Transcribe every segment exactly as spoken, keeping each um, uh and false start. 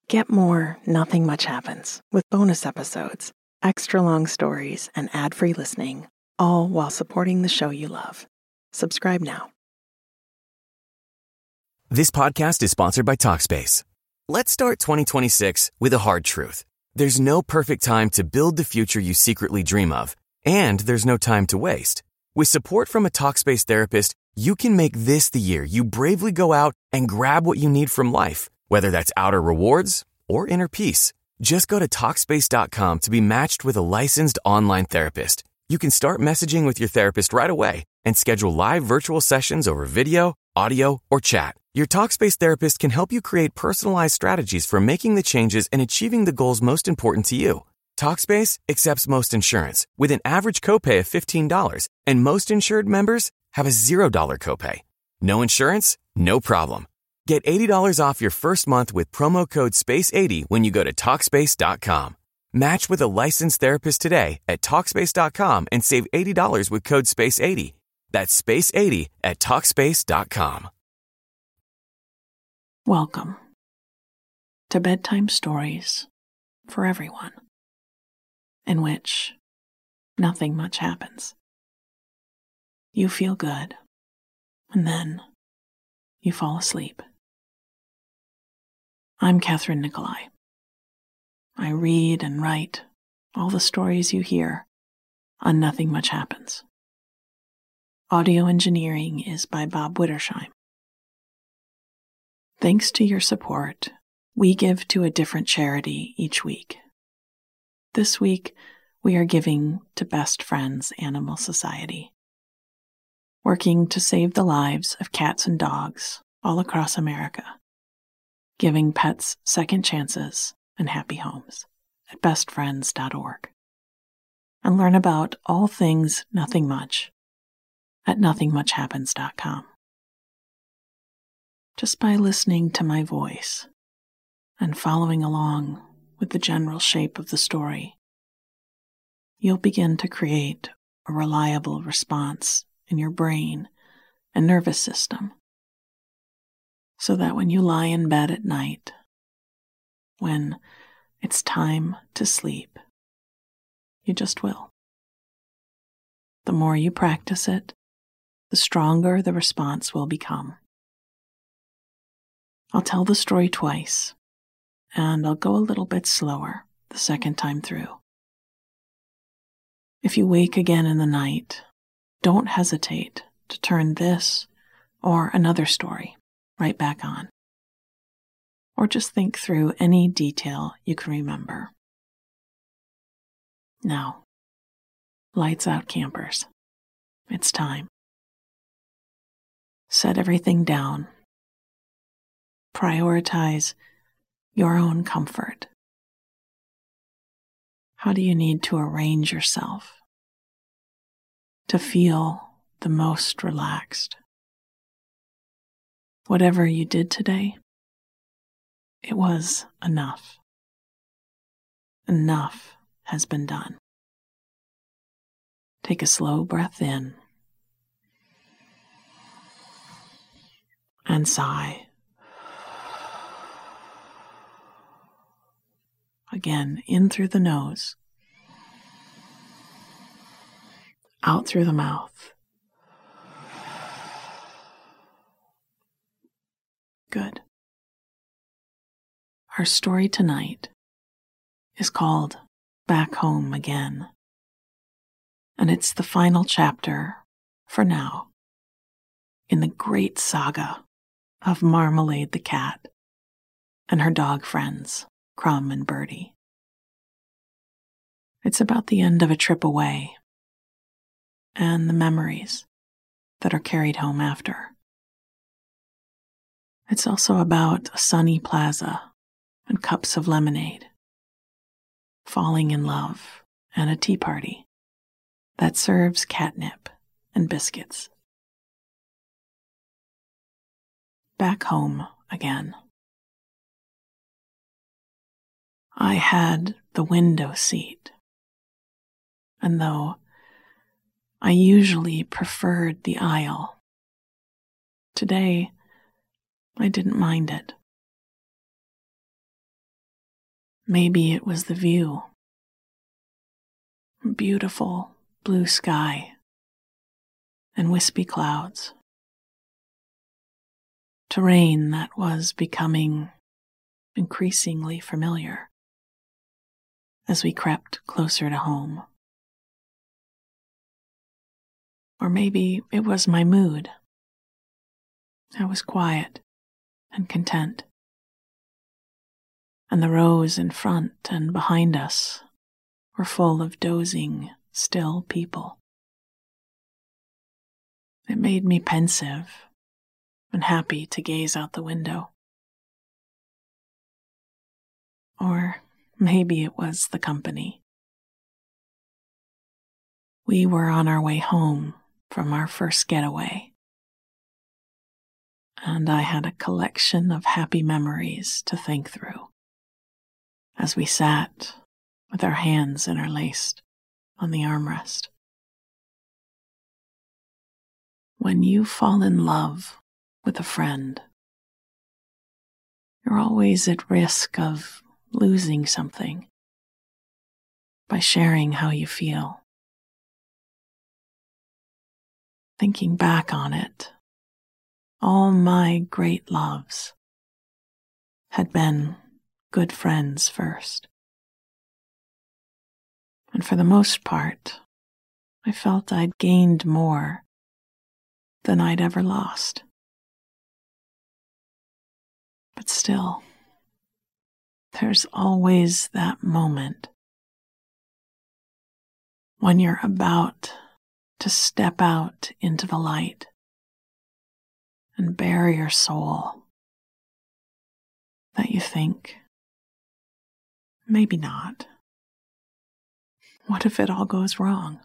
Get more Nothing Much Happens with bonus episodes, extra long stories, and ad-free listening, all while supporting the show you love. Subscribe now. This podcast is sponsored by Talkspace. Let's start twenty twenty-six with a hard truth. There's no perfect time to build the future you secretly dream of, and there's no time to waste. With support from a Talkspace therapist, you can make this the year you bravely go out and grab what you need from life, whether that's outer rewards or inner peace. Just go to Talkspace dot com to be matched with a licensed online therapist. You can start messaging with your therapist right away and schedule live virtual sessions over video, audio, or chat. Your Talkspace therapist can help you create personalized strategies for making the changes and achieving the goals most important to you. Talkspace accepts most insurance with an average copay of fifteen dollars, and most insured members have a zero dollars copay. No insurance? No problem. Get eighty dollars off your first month with promo code space eighty when you go to Talkspace dot com. Match with a licensed therapist today at Talkspace dot com and save eighty dollars with code space eighty. That's space eighty at Talkspace dot com. Welcome to Bedtime Stories for Everyone, in which nothing much happens. You feel good, and then you fall asleep. I'm Catherine Nicolai. I read and write all the stories you hear on Nothing Much Happens. Audio engineering is by Bob Wittersheim. Thanks to your support, we give to a different charity each week. This week, we are giving to Best Friends Animal Society, working to save the lives of cats and dogs all across America, giving pets second chances and happy homes at best friends dot org. And learn about all things Nothing Much at nothing much happens dot com. Just by listening to my voice and following along with the general shape of the story, you'll begin to create a reliable response in your brain and nervous system, so that when you lie in bed at night, when it's time to sleep, you just will. The more you practice it, the stronger the response will become. I'll tell the story twice, and I'll go a little bit slower the second time through. If you wake again in the night, don't hesitate to turn this or another story right back on, or just think through any detail you can remember. Now, lights out, campers. It's time. Set everything down. Prioritize your own comfort. How do you need to arrange yourself to feel the most relaxed? Whatever you did today, it was enough. Enough has been done. Take a slow breath in and sigh. Again, in through the nose, out through the mouth. Good. Our story tonight is called Back Home Again, and it's the final chapter, for now, in the great saga of Marmalade the cat and her dog friends, Crumb and Birdie. It's about the end of a trip away and the memories that are carried home after. It's also about a sunny plaza and cups of lemonade, falling in love, and a tea party that serves catnip and biscuits. Back home again. I had the window seat, and though I usually preferred the aisle, today I didn't mind it. maybe it was the view. Beautiful blue sky and wispy clouds. Terrain that was becoming increasingly familiar as we crept closer to home. Or maybe it was my mood. I was quiet and content, and the rows in front and behind us were full of dozing, still people. It made me pensive and happy to gaze out the window. Or maybe it was the company. We were on our way home from our first getaway, and I had a collection of happy memories to think through as we sat with our hands interlaced on the armrest. When you fall in love with a friend, you're always at risk of losing something by sharing how you feel. Thinking back on it, all my great loves had been good friends first. And for the most part, I felt I'd gained more than I'd ever lost. But still, there's always that moment when you're about to step out into the light and bare your soul that you think, maybe not. What if it all goes wrong?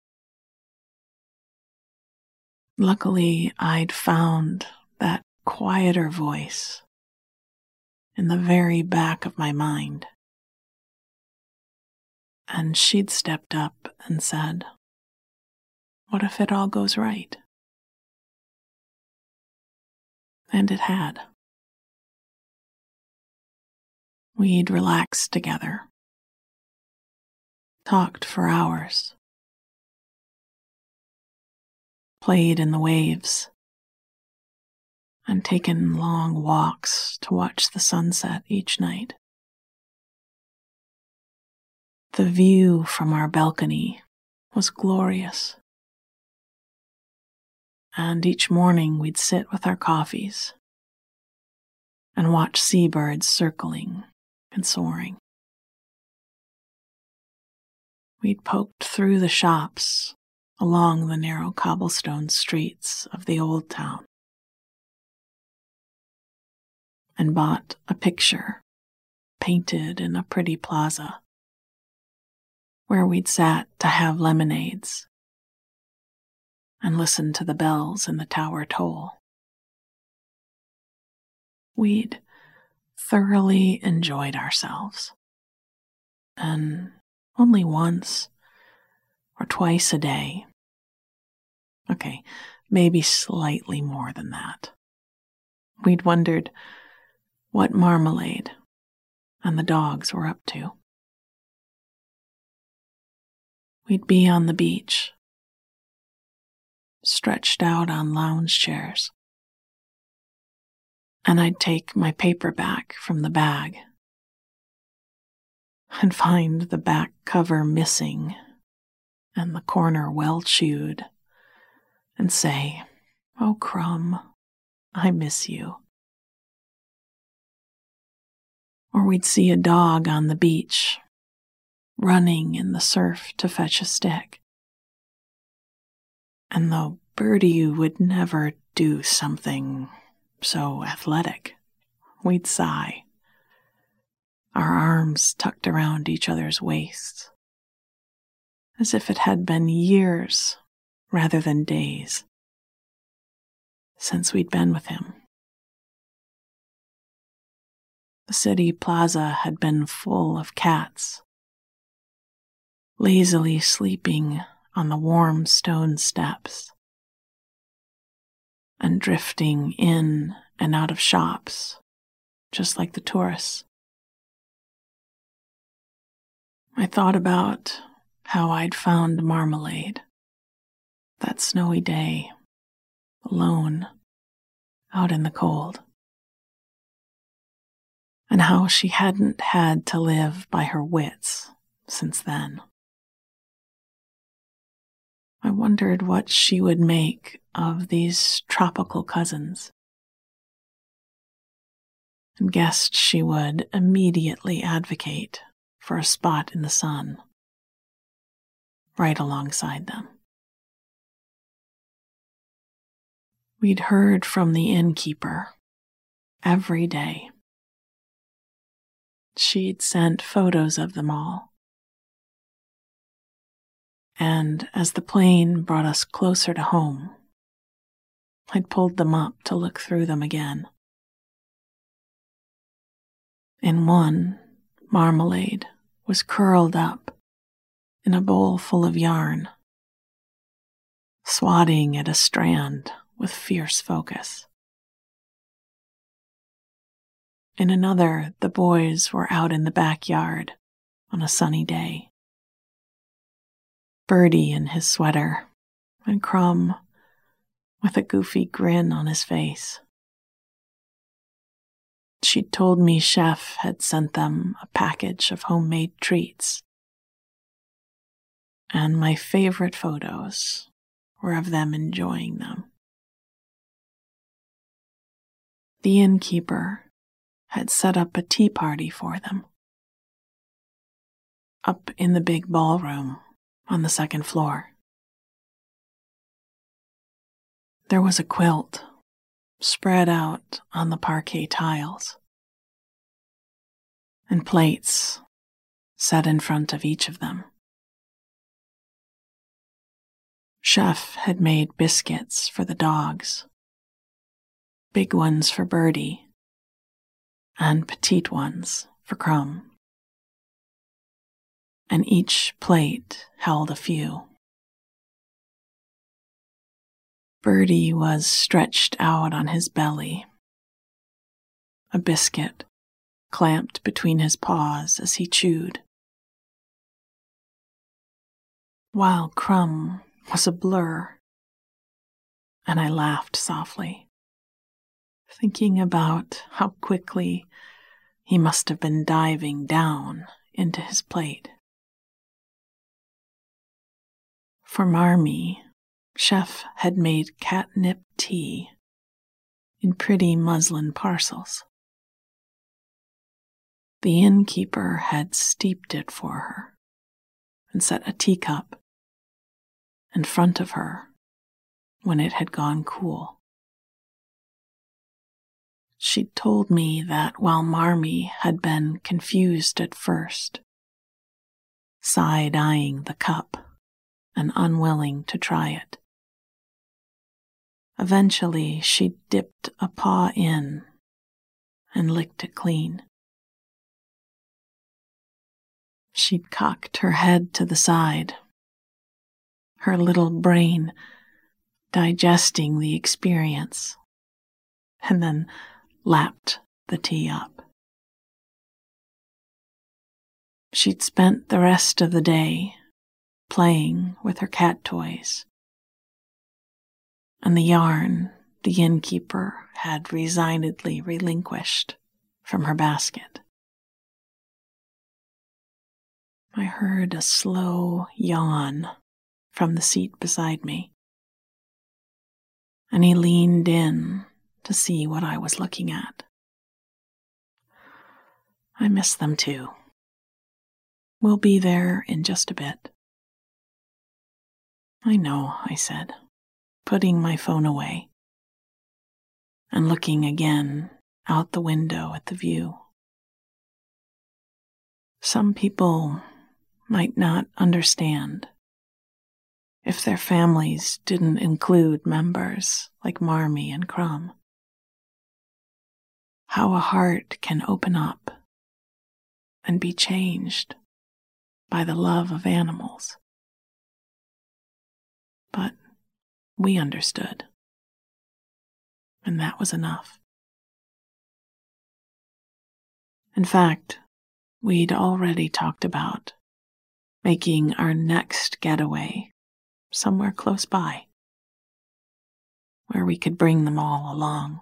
Luckily, I'd found that quieter voice in the very back of my mind, and she'd stepped up and said, "What if it all goes right?" And it had. We'd relaxed together, talked for hours, played in the waves, and taken long walks to watch the sunset each night. The view from our balcony was glorious, and each morning we'd sit with our coffees and watch seabirds circling and soaring. We'd poked through the shops along the narrow cobblestone streets of the old town and bought a picture painted in a pretty plaza where we'd sat to have lemonades and listen to the bells in the tower toll. We'd thoroughly enjoyed ourselves, and only once or twice a day, okay, maybe slightly more than that, we'd wondered what Marmalade and the dogs were up to. We'd be on the beach, stretched out on lounge chairs, and I'd take my paperback from the bag and find the back cover missing and the corner well chewed and say, "Oh, Crumb, I miss you." Or we'd see a dog on the beach running in the surf to fetch a stick, and though Birdie would never do something so athletic, we'd sigh, our arms tucked around each other's waists, as if it had been years rather than days since we'd been with him. The city plaza had been full of cats, lazily sleeping on the warm stone steps and drifting in and out of shops, just like the tourists. I thought about how I'd found Marmalade that snowy day, alone, out in the cold, and how she hadn't had to live by her wits since then. I wondered what she would make of these tropical cousins, and guessed she would immediately advocate for a spot in the sun right alongside them. We'd heard from the innkeeper every day. She'd sent photos of them all. And as the plane brought us closer to home, I'd pulled them up to look through them again. In one, Marmalade was curled up in a bowl full of yarn, swatting at a strand with fierce focus. In another, the boys were out in the backyard on a sunny day. Birdie in his sweater, and Crumb with a goofy grin on his face. She'd told me Chef had sent them a package of homemade treats, and my favorite photos were of them enjoying them. The innkeeper had set up a tea party for them, up in the big ballroom on the second floor. There was a quilt spread out on the parquet tiles, and plates set in front of each of them. Chef had made biscuits for the dogs, big ones for Birdie, and petite ones for Crumb. And each plate held a few. Birdie was stretched out on his belly, a biscuit clamped between his paws as he chewed, while Crumb was a blur, and I laughed softly, thinking about how quickly he must have been diving down into his plate. For Marmee, Chef had made catnip tea in pretty muslin parcels. The innkeeper had steeped it for her and set a teacup in front of her when it had gone cool. She'd told me that while Marmee had been confused at first, side-eyeing the cup and unwilling to try it, eventually she dipped a paw in and licked it clean. She'd cocked her head to the side, her little brain digesting the experience, and then lapped the tea up. She'd spent the rest of the day playing with her cat toys, and the yarn the innkeeper had resignedly relinquished from her basket. I heard a slow yawn from the seat beside me, and he leaned in to see what I was looking at. I miss them too. We'll be there in just a bit. I know, I said, putting my phone away and looking again out the window at the view. Some people might not understand if their families didn't include members like Marmee and Crumb. How a heart can open up and be changed by the love of animals. But we understood, and that was enough. In fact, we'd already talked about making our next getaway somewhere close by, where we could bring them all along.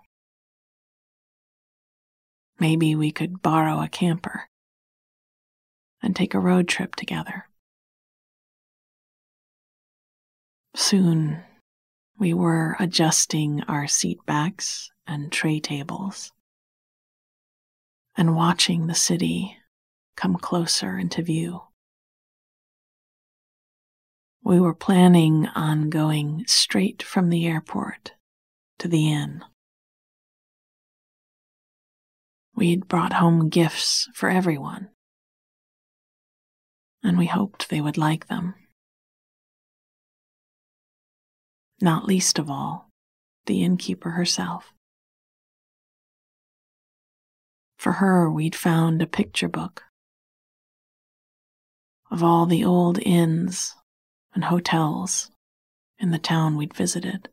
Maybe we could borrow a camper and take a road trip together. Soon, we were adjusting our seat backs and tray tables and watching the city come closer into view. We were planning on going straight from the airport to the inn. We'd brought home gifts for everyone, and we hoped they would like them. Not least of all, the innkeeper herself. For her, we'd found a picture book of all the old inns and hotels in the town we'd visited.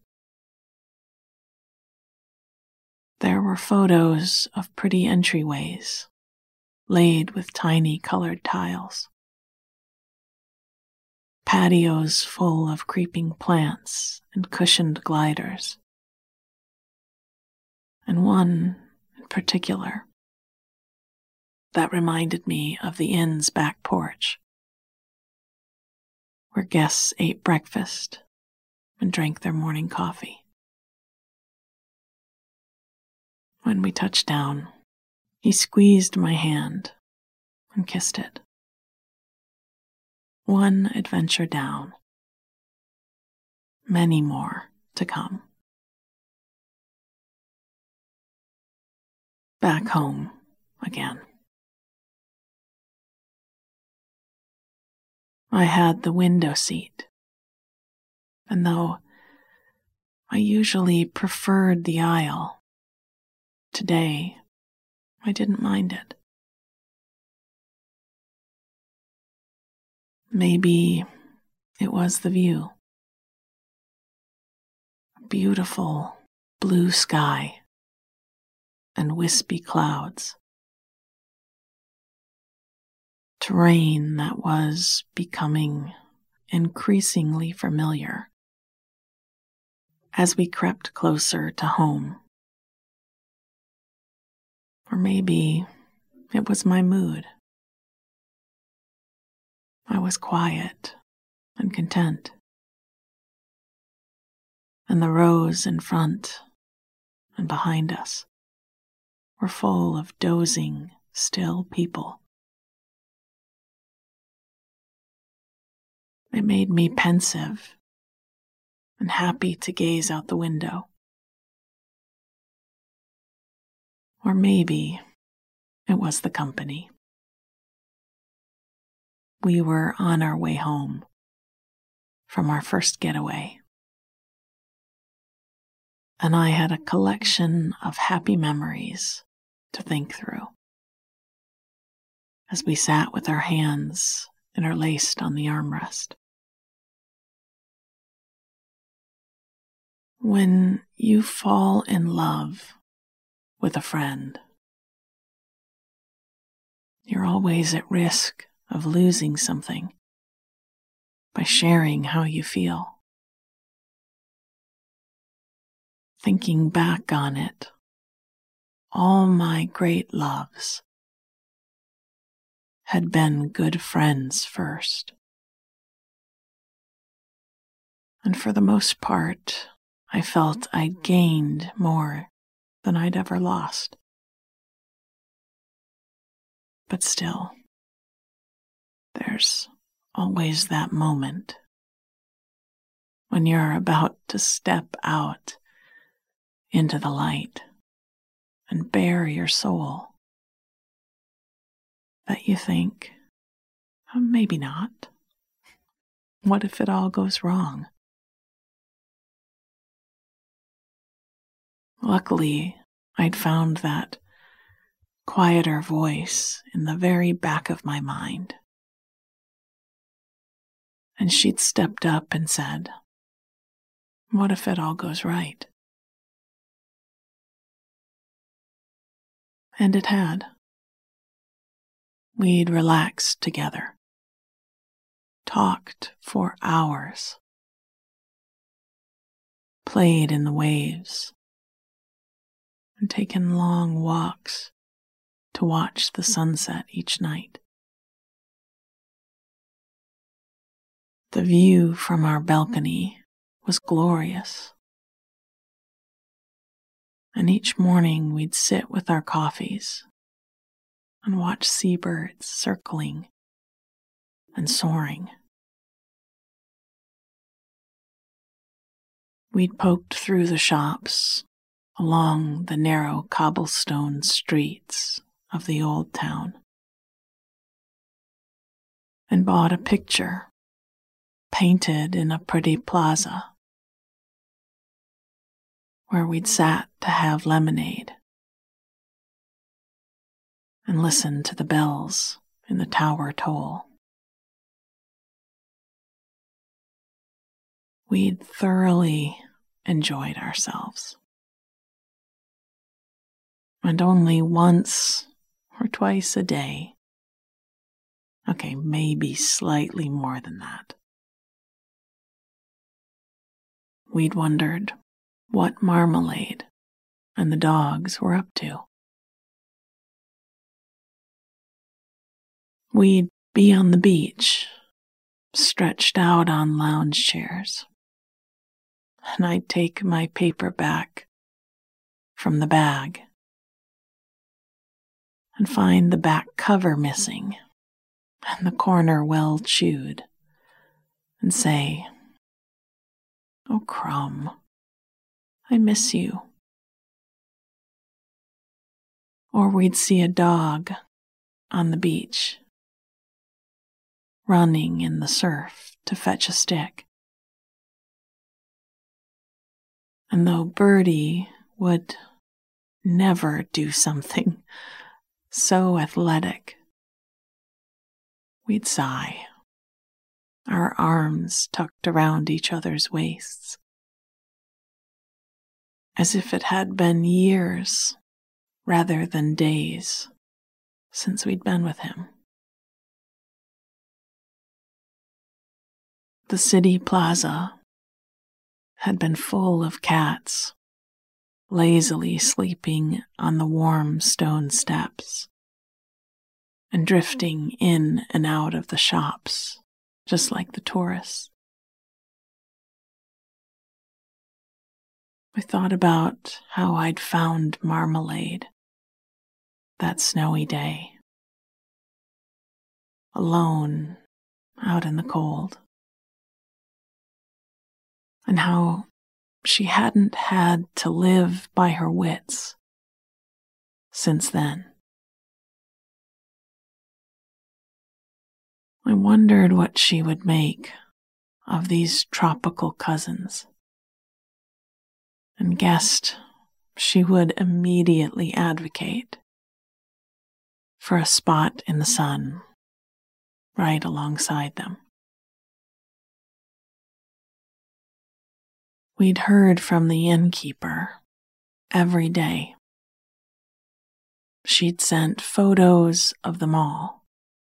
There were photos of pretty entryways laid with tiny colored tiles, patios full of creeping plants and cushioned gliders, and one in particular that reminded me of the inn's back porch, where guests ate breakfast and drank their morning coffee. When we touched down, he squeezed my hand and kissed it. One adventure down, many more to come. Back home again. I had the window seat, and though I usually preferred the aisle, today I didn't mind it. Maybe it was the view. A beautiful blue sky and wispy clouds. Terrain that was becoming increasingly familiar as we crept closer to home. Or maybe it was my mood. I was quiet and content, and the rows in front and behind us were full of dozing, still people. It made me pensive and happy to gaze out the window. Or maybe it was the company. We were on our way home from our first getaway, and I had a collection of happy memories to think through as we sat with our hands interlaced on the armrest. When you fall in love with a friend, you're always at risk of losing something by sharing how you feel. Thinking back on it, all my great loves had been good friends first. And for the most part, I felt I'd gained more than I'd ever lost. But still, there's always that moment when you're about to step out into the light and bare your soul that you think, oh, maybe not. What if it all goes wrong? Luckily, I'd found that quieter voice in the very back of my mind. And she'd stepped up and said, what if it all goes right? And it had. We'd relaxed together, talked for hours, played in the waves, and taken long walks to watch the sunset each night. The view from our balcony was glorious, and each morning we'd sit with our coffees and watch seabirds circling and soaring. We'd poked through the shops along the narrow cobblestone streets of the old town and bought a picture painted in a pretty plaza where we'd sat to have lemonade and listen to the bells in the tower toll. We'd thoroughly enjoyed ourselves. And only once or twice a day, okay, maybe slightly more than that, we'd wondered what Marmalade and the dogs were up to. We'd be on the beach, stretched out on lounge chairs, and I'd take my paperback from the bag and find the back cover missing and the corner well chewed and say, "Oh, Crumb, I miss you." Or we'd see a dog on the beach, running in the surf to fetch a stick. And though Birdie would never do something so athletic, we'd sigh, our arms tucked around each other's waists, as if it had been years rather than days since we'd been with him. The city plaza had been full of cats, lazily sleeping on the warm stone steps and drifting in and out of the shops, just like the tourists. I thought about how I'd found Marmalade that snowy day, alone out in the cold, and how she hadn't had to live by her wits since then. I wondered what she would make of these tropical cousins, and guessed she would immediately advocate for a spot in the sun right alongside them. We'd heard from the innkeeper every day. She'd sent photos of them all.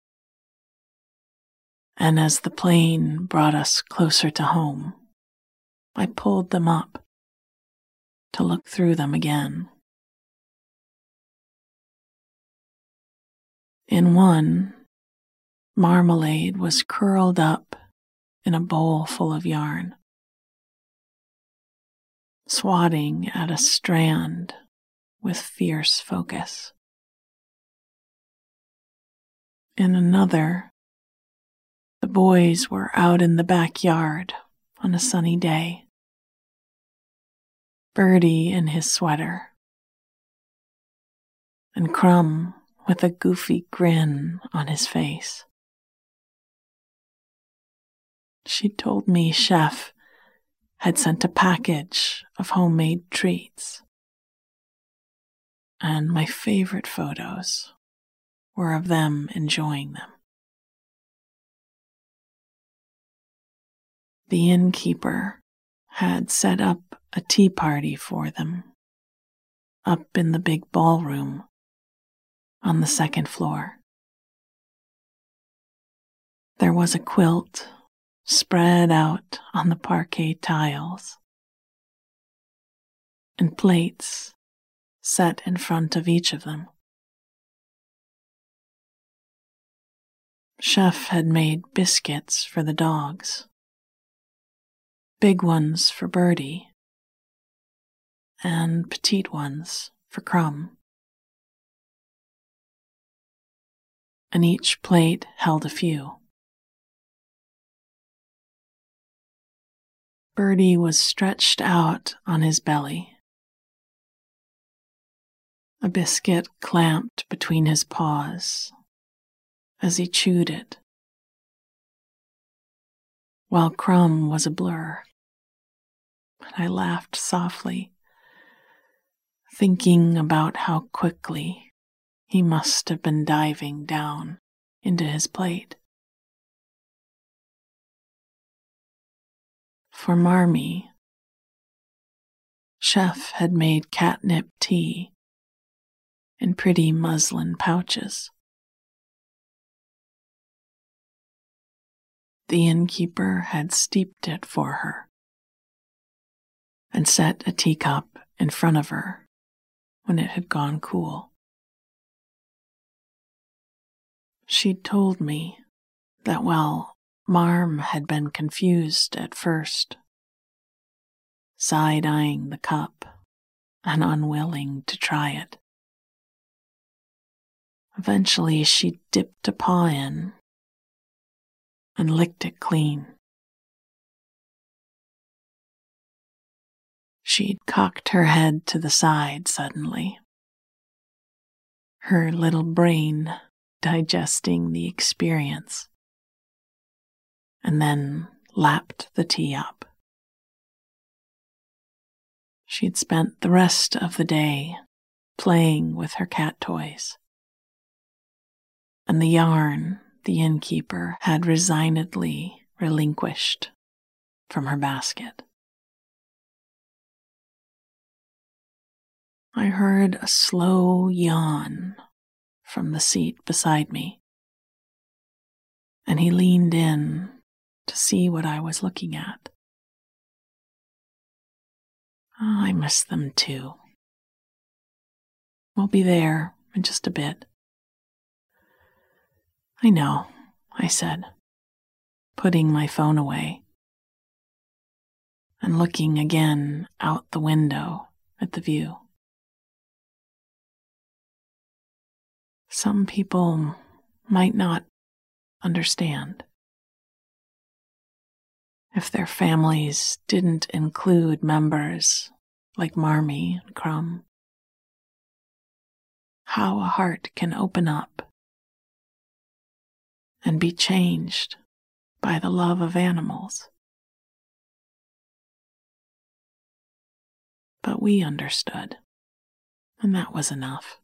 And as the plane brought us closer to home, I pulled them up to look through them again. In one, Marmalade was curled up in a bowl full of yarn, swatting at a strand with fierce focus. In another, the boys were out in the backyard on a sunny day, Birdie in his sweater, and Crumb with a goofy grin on his face. She told me Chef had sent a package of homemade treats, and my favorite photos were of them enjoying them. The innkeeper had set up a tea party for them up in the big ballroom on the second floor. There was a quilt spread out on the parquet tiles, and plates set in front of each of them. Chef had made biscuits for the dogs, big ones for Birdie, and petite ones for Crumb. And each plate held a few. Birdie was stretched out on his belly, a biscuit clamped between his paws as he chewed it, while Crumb was a blur. And I laughed softly, thinking about how quickly he must have been diving down into his plate. For Marmee, Chef had made catnip tea in pretty muslin pouches. The innkeeper had steeped it for her and set a teacup in front of her when it had gone cool. She'd told me that while Marm had been confused at first, side-eyeing the cup and unwilling to try it, eventually she dipped a paw in and licked it clean. She'd cocked her head to the side suddenly, her little brain digesting the experience, and then lapped the tea up. She'd spent the rest of the day playing with her cat toys, and the yarn the innkeeper had resignedly relinquished from her basket. I heard a slow yawn from the seat beside me, and he leaned in to see what I was looking at. Oh, I miss them too. We'll be there in just a bit. I know, I said, putting my phone away and looking again out the window at the view. Some people might not understand. If their families didn't include members like Marmee and Crumb, how a heart can open up and be changed by the love of animals. But we understood, and that was enough.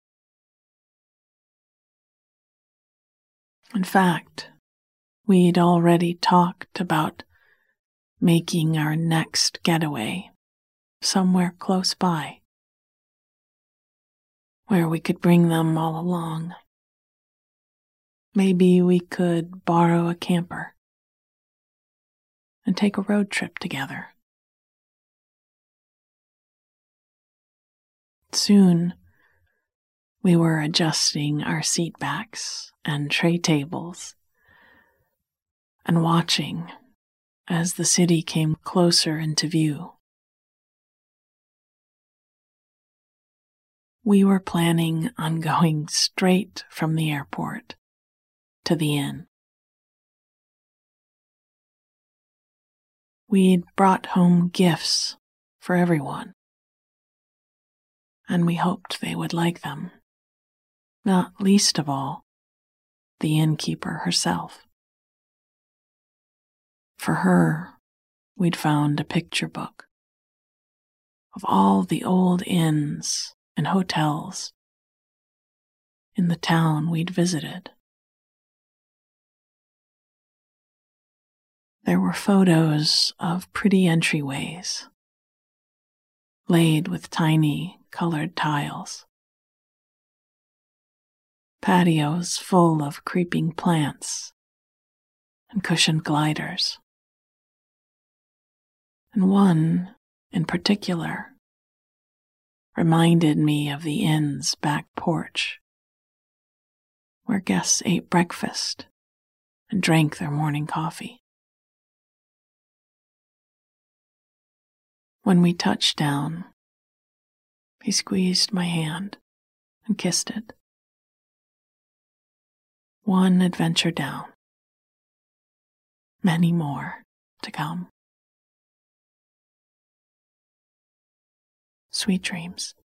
In fact, we'd already talked about making our next getaway somewhere close by, where we could bring them all along. Maybe we could borrow a camper and take a road trip together. Soon, we were adjusting our seat backs and tray tables and watching as the city came closer into view. We were planning on going straight from the airport to the inn. We'd brought home gifts for everyone, and we hoped they would like them, not least of all, the innkeeper herself. For her, we'd found a picture book of all the old inns and hotels in the town we'd visited. There were photos of pretty entryways, laid with tiny colored tiles, patios full of creeping plants and cushioned gliders. And one, in particular, reminded me of the inn's back porch, where guests ate breakfast and drank their morning coffee. When we touched down, he squeezed my hand and kissed it. One adventure down, many more to come. Sweet dreams.